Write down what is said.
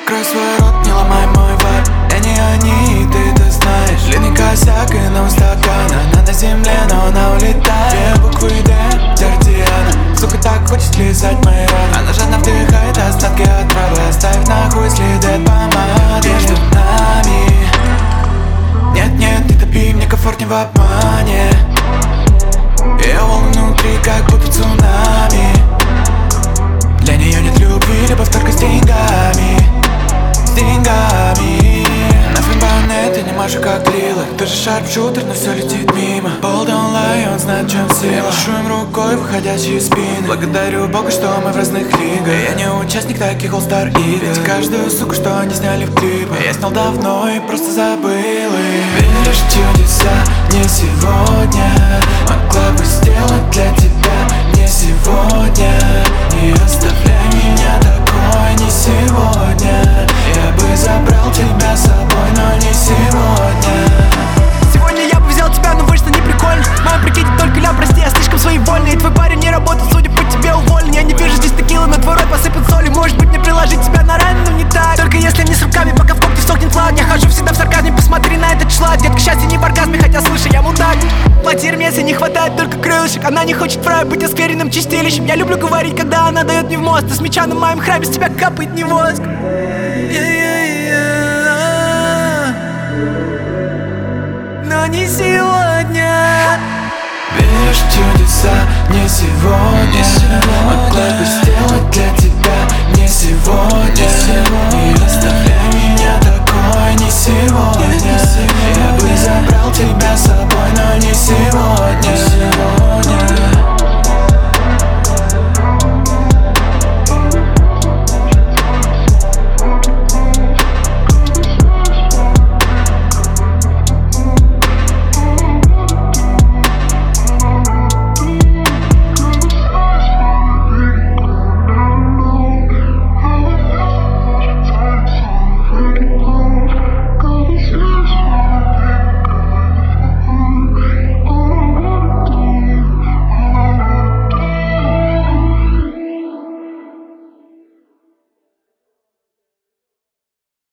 Крой свой рот, не ломай мой вайб. Я не они, ты это знаешь. Длинный косяк и на стакана. Она на земле, но она улетает. Две буквы Д, Дардиана. Сука, так хочет лизать мои раны. Она жадно вдыхает остатки отравы, оставив нахуй следы от помады. Между нами нет, не топи, мне комфортнее в обмане. Я волну внутри, как будто цунами. Для нее нет любви, любовь только с деньгами. С деньгами. На финбане ты не машешь как дриллер. Ты же шарпшутер, но все летит мимо. Пол don't lie, он знает, в чем сила. Я машу им рукой выходящие спины. Благодарю Бога, что мы в разных лигах. Я не участник таких all-star игр. Ведь каждую суку, что они сняли в клипах, я снял давно и просто забыл их. Веришь в чудеса, не сегодня. Могла бы сделать для тебя не сегодня. Не оставляй меня такой, не сегодня. Я бы забрал тебя с собой, но не сегодня. Сегодня я бы взял тебя, но вышло не прикольно. В моем прикиде только ля, прости, я слишком своевольный. И твой парень не работает, судя по тебе уволен. Я не вижу здесь текилы, но твой рот посыпан солью. Может быть мне приложить тебя на раны, но не так. Только если не с руками, пока в когте сохнет ладонь. Я хожу всегда в сарказме, посмотри на этот шлак. Детка, счастье не в оргазме, хотя слышь, я мудак. Платье Hermes, не хватает только крылышек. Она не хочет фрая быть оскверенным чистилищем. Я люблю говорить, когда она дает мне в мозг. Ты с меча на моем храме, с тебя капает не воск. Но не сегодня. Веришь в чудеса, не сегодня. Могла бы сделать для тебя